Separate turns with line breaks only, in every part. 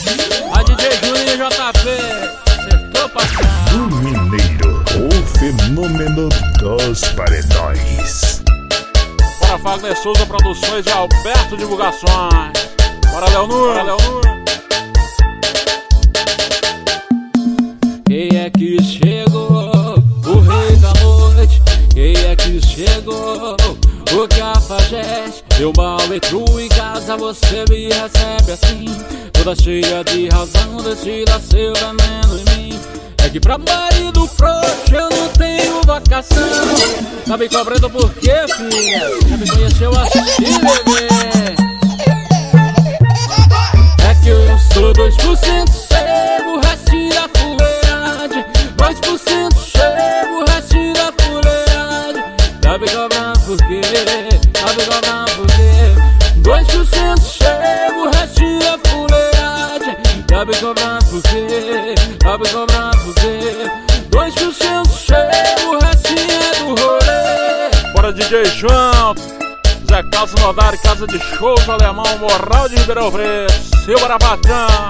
A DJ Juninho e JP, acertou, patrão.
Do Mineiro, o fenômeno dos paredões.
Bora Fagner Souza Produções e Alberto Divulgações. Bora Leonur, bora Leonur. Quem é que chegou? O rei da noite. Quem é que chegou? O cafajeste. Eu mal entro em casa, você me recebe assim, toda cheia de razão, destila seu veneno em mim. É que pra marido frouxo eu não tenho vocação. Tá me cobrando por quê, filha? Já me conheceu assim, bebê? É que eu sou 2% cego, o resto da fuleiragem. 2% cego, o resto da fuleiragem. Tá me cobrando por quê? Tá me cobrando por quê? 2% cego, o resto da fuleiragem. Tá me cobrando por quê? Tá me cobrando por quê? 2% cego, o resto é do rolê. Bora DJ João, Zé Carlos Nodari, Casa de Shows, Alemão, Moral de Ribeirão Preto, seu Barabatão.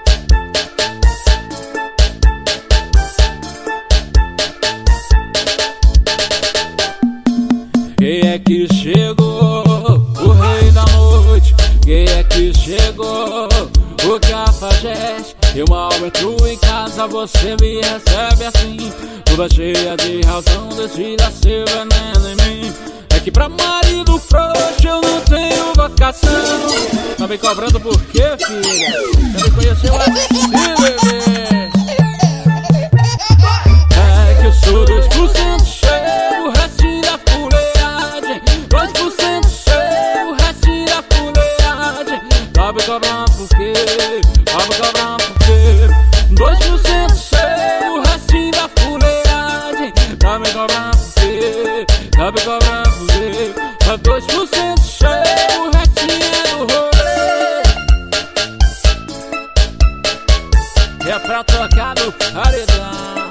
Quem é que chegou? O rei da noite. Quem é que chegou? O cafajeste. Eu mal entro em casa, você me recebe assim, toda cheia de razão, destila seu veneno em mim. É que pra marido frouxo eu não tenho vocação. Tá me cobrando por quê, filha? Já me conheceu assim, bebê? É que eu sou 2% cheio, o resto da fuleiragem. 2% cheio, o resto da fuleiragem. Tá me cobrando por quê? Tá me cobrando por quê? 2% cheio, o resto da fuleiragem. Tá me cobrando por quê? Tá me cobrando por quê? 2% cheio, o restinho do rolê. É pra tocar no paredão.